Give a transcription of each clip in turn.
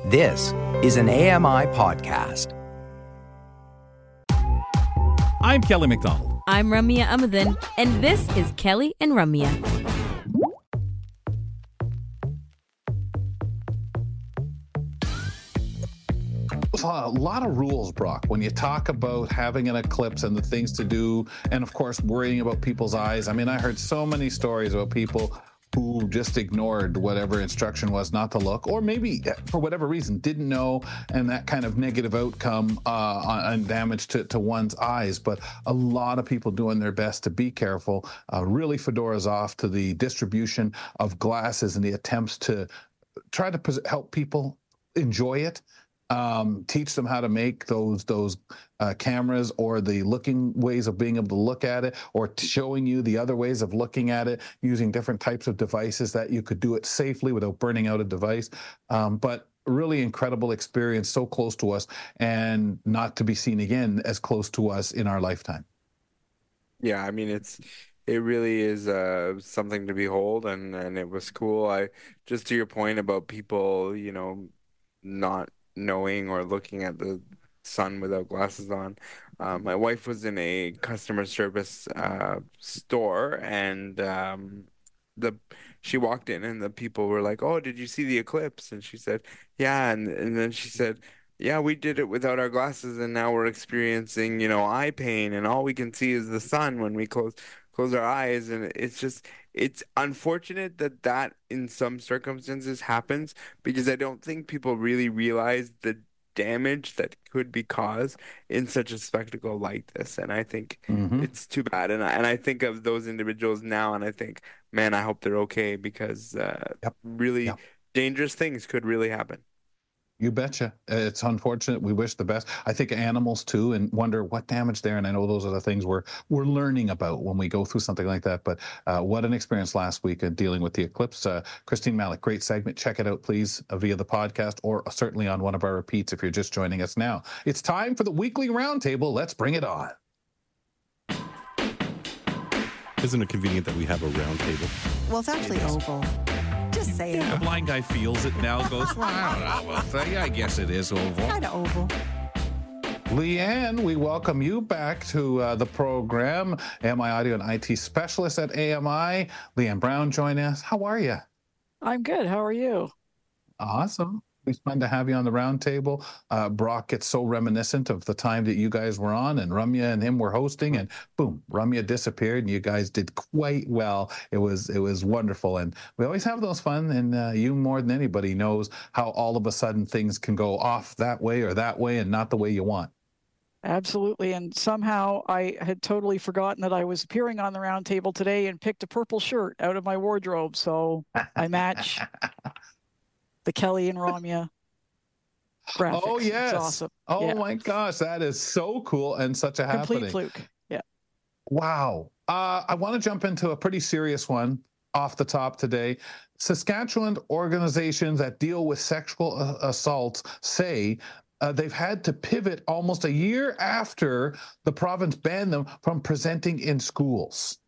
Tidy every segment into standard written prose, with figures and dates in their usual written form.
This is an AMI podcast. I'm Kelly McDonald. I'm Ramya Amadin, and this is Kelly and Ramya. A lot of rules, Brock, when you talk about having an eclipse and the things to do, and of course, worrying about people's eyes. I mean, I heard so many stories about people who just ignored whatever instruction was not to look, or maybe for whatever reason didn't know, and that kind of negative outcome and damage to one's eyes. But a lot of people doing their best to be careful. Really, fedoras off to the distribution of glasses and the attempts to try to help people enjoy it. Teach them how to make those cameras, or the looking ways of being able to look at it, or showing you the other ways of looking at it using different types of devices that you could do it safely without burning out a device. But really incredible experience, so close to us, and not to be seen again as close to us in our lifetime. Yeah, I mean, it really is something to behold, and it was cool. Just to your point about people, not knowing or looking at the sun without glasses on. My wife was in a customer service store, and she walked in, and the people were like, "Oh, did you see the eclipse?" And she said, "Yeah," and then she said, "Yeah, we did it without our glasses, and now we're experiencing, eye pain, and all we can see is the sun when we close our eyes." And it's unfortunate that in some circumstances happens, because I don't think people really realize the damage that could be caused in such a spectacle like this. And I think it's too bad. And I think of those individuals now, and I think, man, I hope they're okay, because really dangerous things could really happen. You betcha. It's unfortunate. We wish the best. I think animals too, and wonder what damage there. And I know those are the things we're learning about when we go through something like that. But what an experience last week in dealing with the eclipse. Christine Malik, great segment. Check it out, please, via the podcast, or certainly on one of our repeats if you're just joining us now. It's time for the weekly roundtable. Let's bring it on. Isn't it convenient that we have a roundtable? Well, it's actually oval. Just say it. The blind guy feels it now, goes, well, I don't know. I guess it is oval. Kind of oval. Leanne, we welcome you back to the program. AMI Audio and IT Specialist at AMI. Leanne Brown join us. How are you? I'm good. How are you? Awesome. It's fun to have you on the round table. Brock gets so reminiscent of the time that you guys were on, and Ramya and him were hosting, and boom, Ramya disappeared, and you guys did quite well. It was wonderful, and we always have those fun, and you more than anybody knows how all of a sudden things can go off that way or that way and not the way you want. Absolutely. And somehow I had totally forgotten that I was appearing on the round table today and picked a purple shirt out of my wardrobe. So I match the Kelly and Ramya graphics. Oh, yes. It's awesome. Oh, my gosh. That is so cool and such a happening. Complete fluke. Yeah. Wow. I want to jump into a pretty serious one off the top today. Saskatchewan organizations that deal with sexual assaults say they've had to pivot almost a year after the province banned them from presenting in schools.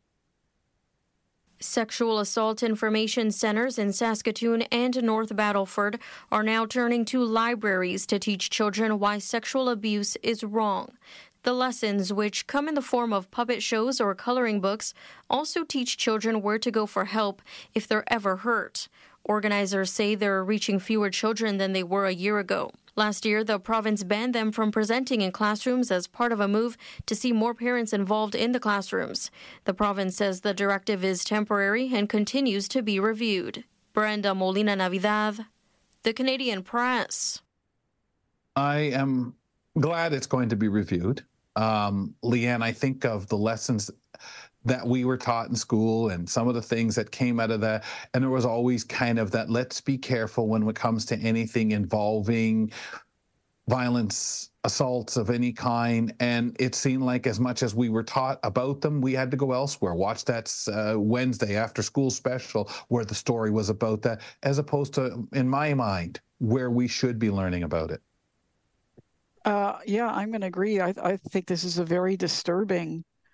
Sexual assault information centers in Saskatoon and North Battleford are now turning to libraries to teach children why sexual abuse is wrong. The lessons, which come in the form of puppet shows or coloring books, also teach children where to go for help if they're ever hurt. Organizers say they're reaching fewer children than they were a year ago. Last year, the province banned them from presenting in classrooms as part of a move to see more parents involved in the classrooms. The province says the directive is temporary and continues to be reviewed. Brenda Molina Navidad, The Canadian Press. I am glad it's going to be reviewed. Leanne, I think of the lessons that we were taught in school and some of the things that came out of that. And there was always kind of that, let's be careful when it comes to anything involving violence, assaults of any kind. And it seemed like as much as we were taught about them, we had to go elsewhere. Watch that Wednesday after school special where the story was about that, as opposed to, in my mind, where we should be learning about it. Yeah, I'm going to agree. I think this is a very disturbing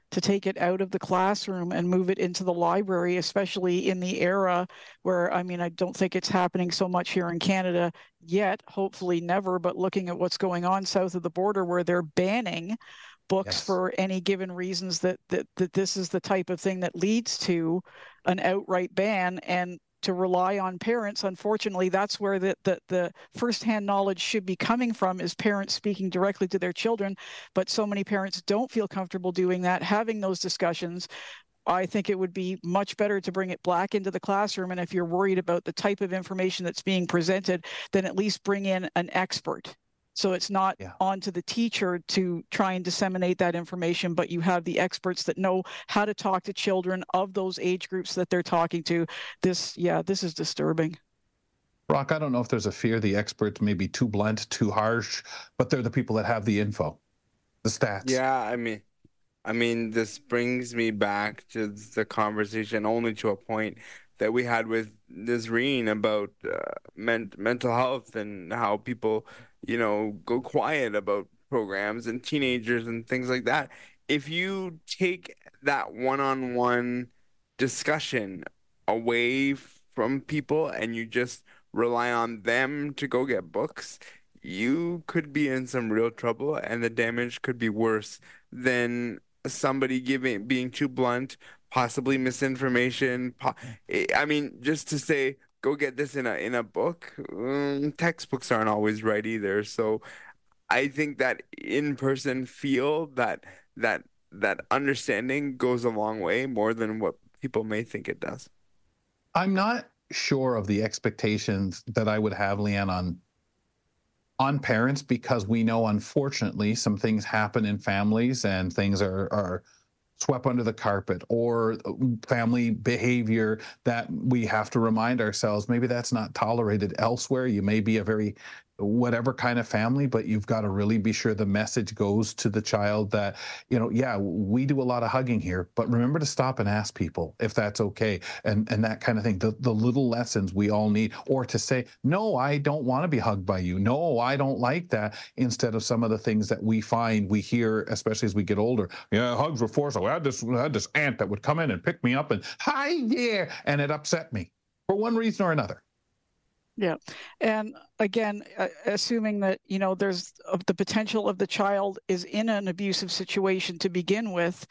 to take it out of the classroom and move it into the library, especially in the era where, I mean, I don't think it's happening so much here in Canada yet, hopefully never, but looking at what's going on south of the border where they're banning books for any given reasons, that this is the type of thing that leads to an outright ban. And to rely on parents, unfortunately, that's where the firsthand knowledge should be coming from, is parents speaking directly to their children. But so many parents don't feel comfortable doing that, having those discussions. I think it would be much better to bring it back into the classroom. And if you're worried about the type of information that's being presented, then at least bring in an expert. So it's not on to the teacher to try and disseminate that information, but you have the experts that know how to talk to children of those age groups that they're talking to. This is disturbing. Brock, I don't know if there's a fear the experts may be too blunt, too harsh, but they're the people that have the info, the stats. Yeah, I mean, this brings me back to the conversation only to a point that we had with Nazreen about mental health and how people, go quiet about programs and teenagers and things like that. If you take that one-on-one discussion away from people and you just rely on them to go get books, you could be in some real trouble, and the damage could be worse than somebody being too blunt, possibly misinformation. I mean, just to say, go get this in a book. Textbooks aren't always right either. So I think that in-person feel, that understanding goes a long way, more than what people may think it does. I'm not sure of the expectations that I would have, Leanne, on parents, because we know, unfortunately, some things happen in families and things are swept under the carpet, or family behavior that we have to remind ourselves maybe that's not tolerated elsewhere. You may be a very whatever kind of family, but you've got to really be sure the message goes to the child that, we do a lot of hugging here, but remember to stop and ask people if that's okay, and that kind of thing. The little lessons we all need, or to say, no, I don't want to be hugged by you. No, I don't like that, instead of some of the things that we hear, especially as we get older. Yeah, hugs were forceful. I had this aunt that would come in and pick me up and, hi there, and it upset me for one reason or another. Yeah. And again, assuming that, there's the potential of the child is in an abusive situation to begin with,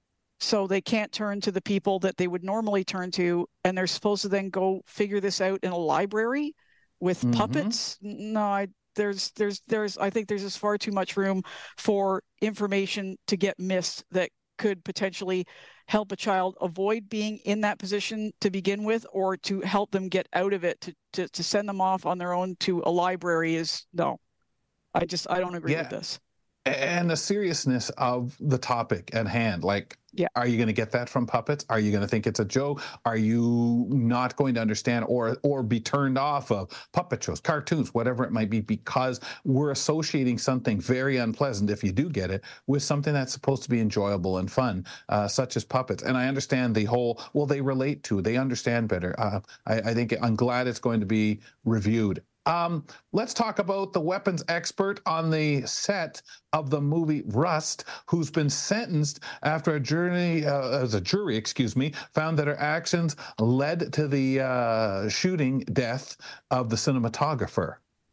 so they can't turn to the people that they would normally turn to, and they're supposed to then go figure this out in a library with puppets. No, I think there's just far too much room for information to get missed that could potentially help a child avoid being in that position to begin with, or to help them get out of it. To send them off on their own to a library is no. I don't agree with this. And the seriousness of the topic at hand, are you going to get that from puppets? Are you going to think it's a joke? Are you not going to understand or be turned off of puppet shows, cartoons, whatever it might be, because we're associating something very unpleasant, if you do get it, with something that's supposed to be enjoyable and fun, such as puppets? And I understand the whole, they relate to, they understand better. I think I'm glad it's going to be reviewed. Let's talk about the weapons expert on the set of the movie Rust, who's been sentenced after a jury found that her actions led to the shooting death of the cinematographer.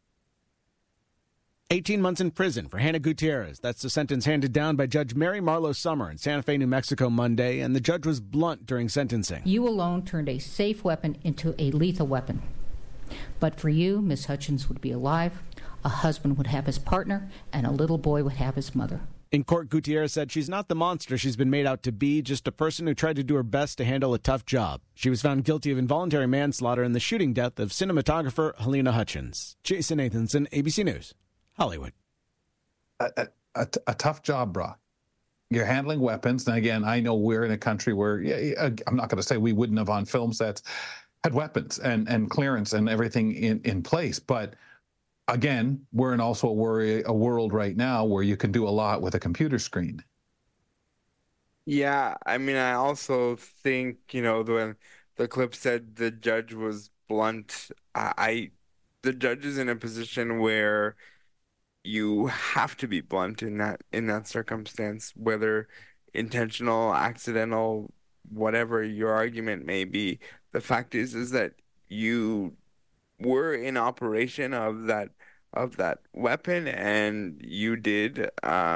18 months in prison for Hannah Gutierrez. That's the sentence handed down by Judge Mary Marlowe Summer in Santa Fe, New Mexico, Monday, and the judge was blunt during sentencing. You alone turned a safe weapon into a lethal weapon. But for you, Miss Hutchins would be alive, a husband would have his partner, and a little boy would have his mother. In court, Gutierrez said she's not the monster she's been made out to be, just a person who tried to do her best to handle a tough job. She was found guilty of involuntary manslaughter in the shooting death of cinematographer Helena Hutchins. Jason Nathanson, ABC News, Hollywood. A tough job, Brock. You're handling weapons. And again, I know we're in a country where, I'm not going to say we wouldn't have on film sets had weapons and clearance and everything in place. But again, we're in also a world right now where you can do a lot with a computer screen. Yeah, I mean, I also think, when the clip said the judge was blunt, the judge is in a position where you have to be blunt in that circumstance, whether intentional, accidental, whatever your argument may be. The fact is that you were in operation of that weapon, and you did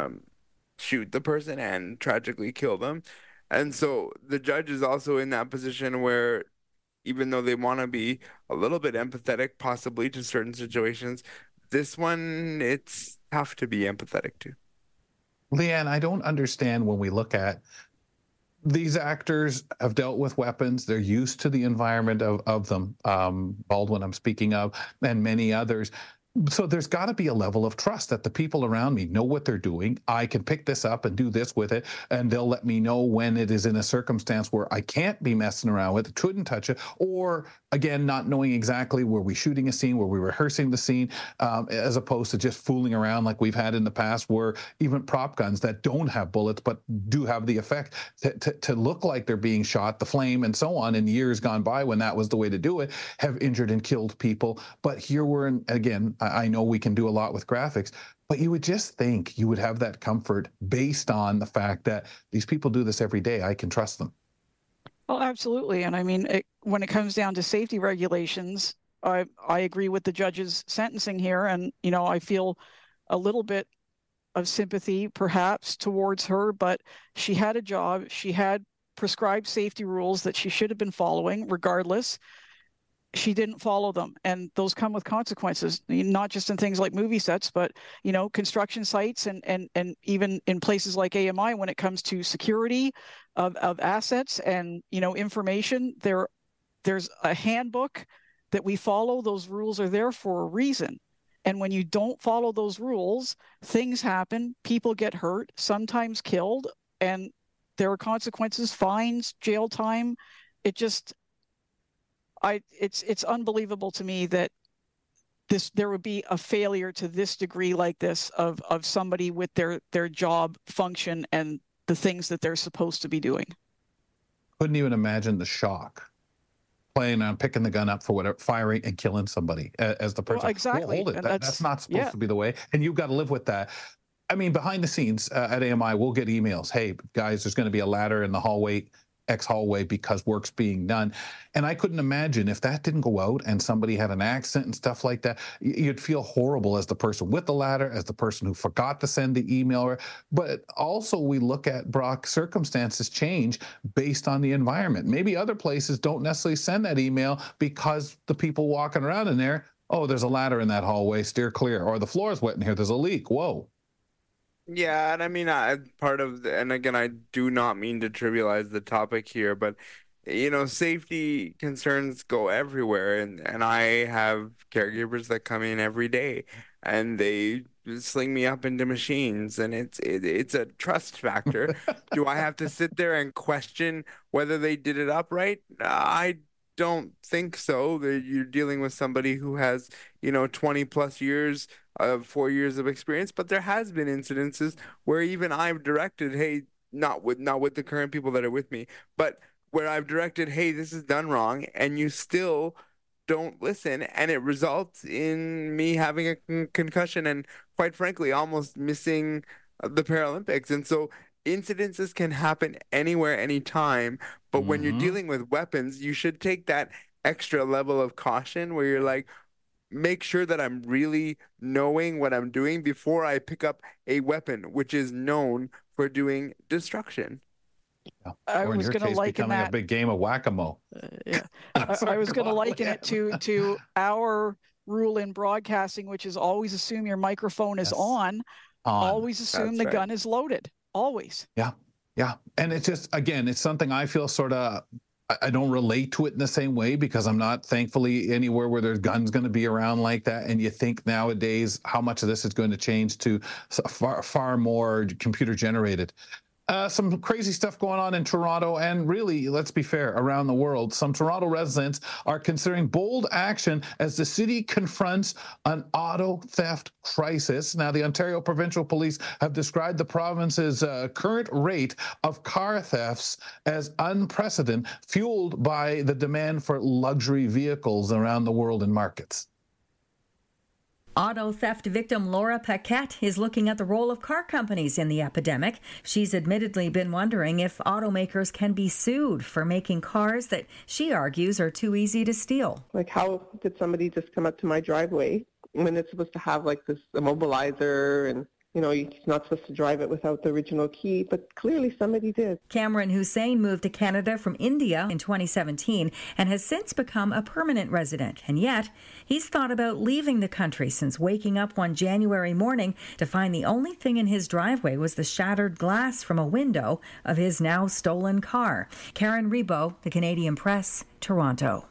shoot the person and tragically kill them. And so the judge is also in that position where, even though they want to be a little bit empathetic possibly to certain situations, this one, it's tough to be empathetic to. Leanne, I don't understand when we look at these actors have dealt with weapons. They're used to the environment of them. Baldwin, I'm speaking of, and many others. So there's got to be a level of trust that the people around me know what they're doing. I can pick this up and do this with it, and they'll let me know when it is in a circumstance where I can't be messing around with it, couldn't touch it, or again, not knowing exactly were we shooting a scene, were we rehearsing the scene, as opposed to just fooling around like we've had in the past, where even prop guns that don't have bullets but do have the effect to look like they're being shot, the flame and so on, in years gone by when that was the way to do it, have injured and killed people. But here we're in, again, I know we can do a lot with graphics, but you would just think you would have that comfort based on the fact that these people do this every day. I can trust them. Well, absolutely. And I mean, when it comes down to safety regulations, I agree with the judge's sentencing here. And, you know, I feel a little bit of sympathy perhaps towards her, but she had a job. She had prescribed safety rules that she should have been following regardless. She didn't follow them, and those come with consequences, not just in things like movie sets, but, you know, construction sites and even in places like AMI when it comes to security of assets and, you know, information. There's a handbook that we follow. Those rules are there for a reason. And when you don't follow those rules, things happen, people get hurt, sometimes killed, and there are consequences, fines, jail time. It's unbelievable to me that there would be a failure to this degree like this of somebody with their job function and the things that they're supposed to be doing. Couldn't even imagine the shock playing on picking the gun up for whatever, firing and killing somebody as the person. Well, exactly. Well, hold it. That's not supposed to be the way. And you've got to live with that. I mean, behind the scenes at AMI, we'll get emails. Hey, guys, there's going to be a ladder in the hallway, X hallway, because work's being done. And I couldn't imagine if that didn't go out and somebody had an accident and stuff like that, you'd feel horrible as the person with the ladder, as the person who forgot to send the email. But also we look at, Brock, circumstances change based on the environment. Maybe other places don't necessarily send that email because the people walking around in there, oh, there's a ladder in that hallway, steer clear. Or the floor's wet in here, there's a leak. Whoa. Yeah, and I mean, and again, I do not mean to trivialize the topic here, but, you know, safety concerns go everywhere, and I have caregivers that come in every day, and they sling me up into machines, and it's a trust factor. Do I have to sit there and question whether they did it up right? I don't think so. That you're dealing with somebody who has, you know, 20 plus years of 4 years of experience, but there has been incidences where even I've directed, hey, not with the current people that are with me, but where I've directed, hey, this is done wrong, and you still don't listen, and it results in me having a concussion and, quite frankly, almost missing the Paralympics. And so incidences can happen anywhere, anytime, but when you're dealing with weapons, you should take that extra level of caution where you're like, make sure that I'm really knowing what I'm doing before I pick up a weapon, which is known for doing destruction. Yeah. Or in your case, becoming a big game of whack-a-mole. Yeah, I was going to liken it to our rule in broadcasting, which is always assume your microphone is on. Always assume the gun is loaded. Always. Yeah, yeah. And it's just, again, it's something I feel sort of, I don't relate to it in the same way because I'm not, thankfully, anywhere where there's guns going to be around like that. And you think nowadays how much of this is going to change to far more computer generated. Some crazy stuff going on in Toronto, and really, let's be fair, around the world. Some Toronto residents are considering bold action as the city confronts an auto theft crisis. Now, the Ontario Provincial Police have described the province's current rate of car thefts as unprecedented, fueled by the demand for luxury vehicles around the world in markets. Auto theft victim Laura Paquette is looking at the role of car companies in the epidemic. She's admittedly been wondering if automakers can be sued for making cars that she argues are too easy to steal. Like, how did somebody just come up to my driveway when it's supposed to have like this immobilizer and, you know, you're not supposed to drive it without the original key, but clearly somebody did. Cameron Hussein moved to Canada from India in 2017 and has since become a permanent resident. And yet, he's thought about leaving the country since waking up one January morning to find the only thing in his driveway was the shattered glass from a window of his now stolen car. Karen Rebo, The Canadian Press, Toronto.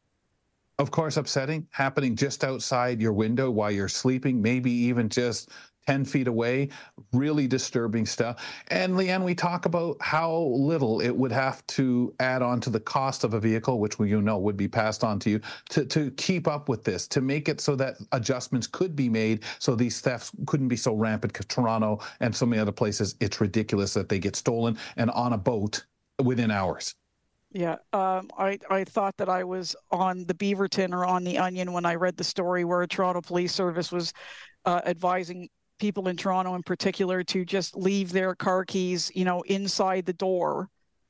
Of course, upsetting, happening just outside your window while you're sleeping, maybe even just 10 feet away, really disturbing stuff. And Leanne, we talk about how little it would have to add on to the cost of a vehicle, which we know would be passed on to you, to keep up with this, to make it so that adjustments could be made so these thefts couldn't be so rampant. Because Toronto and so many other places, it's ridiculous that they get stolen and on a boat within hours. Yeah, I thought that I was on the Beaverton or on the Onion when I read the story where a Toronto Police Service was advising people in Toronto in particular to just leave their car keys, you know, inside the door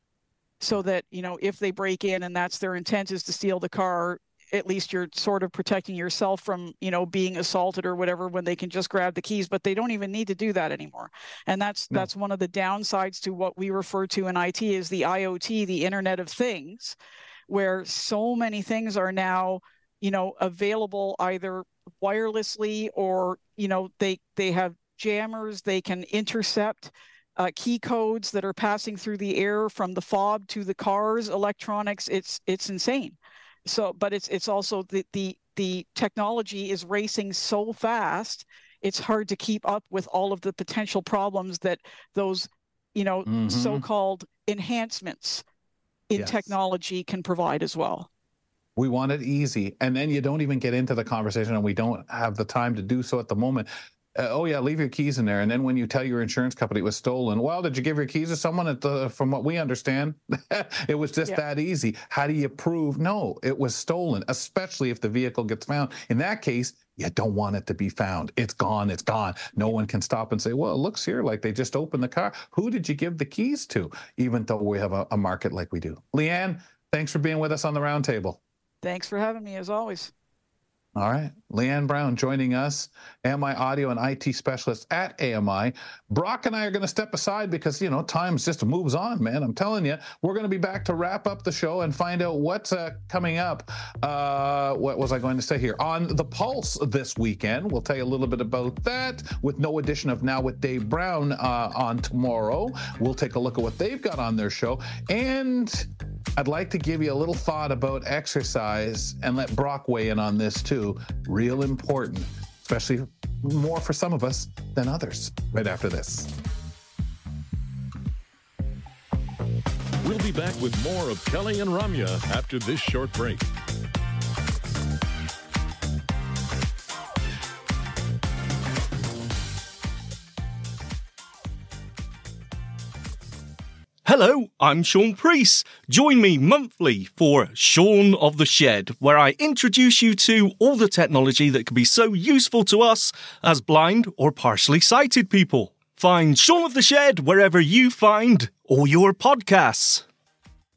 so that, you know, if they break in and that's their intent is to steal the car, at least you're sort of protecting yourself from, you know, being assaulted or whatever when they can just grab the keys, but they don't even need to do that anymore. And that's one of the downsides to what we refer to in IT as the IoT, the Internet of Things, where so many things are now, you know, available either wirelessly or, you know, they have jammers, they can intercept key codes that are passing through the air from the fob to the cars, electronics. It's insane. So, but it's also the technology is racing so fast, it's hard to keep up with all of the potential problems that those, you know, so-called enhancements in technology can provide as well. We want it easy. And then you don't even get into the conversation, and we don't have the time to do so at the moment. Oh, yeah, leave your keys in there. And then when you tell your insurance company it was stolen, well, did you give your keys to someone? From what we understand, it was just that easy. How do you prove? No, it was stolen, especially if the vehicle gets found. In that case, you don't want it to be found. It's gone. It's gone. No one can stop and say, well, it looks here like they just opened the car. Who did you give the keys to? Even though we have a market like we do. Leanne, thanks for being with us on the Roundtable. Thanks for having me, as always. All right. Leanne Brown joining us, AMI Audio and IT Specialist at AMI. Brock and I are going to step aside because, you know, time just moves on, man. I'm telling you, we're going to be back to wrap up the show and find out what's coming up. What was I going to say here? On The Pulse this weekend. We'll tell you a little bit about that with no edition of Now with Dave Brown on tomorrow. We'll take a look at what they've got on their show. And I'd like to give you a little thought about exercise and let Brock weigh in on this too. Real important, especially more for some of us than others. Right after this. We'll be back with more of Kelly and Ramya after this short break. Hello, I'm Sean Priest. Join me monthly for Sean of the Shed, where I introduce you to all the technology that can be so useful to us as blind or partially sighted people. Find Sean of the Shed wherever you find all your podcasts.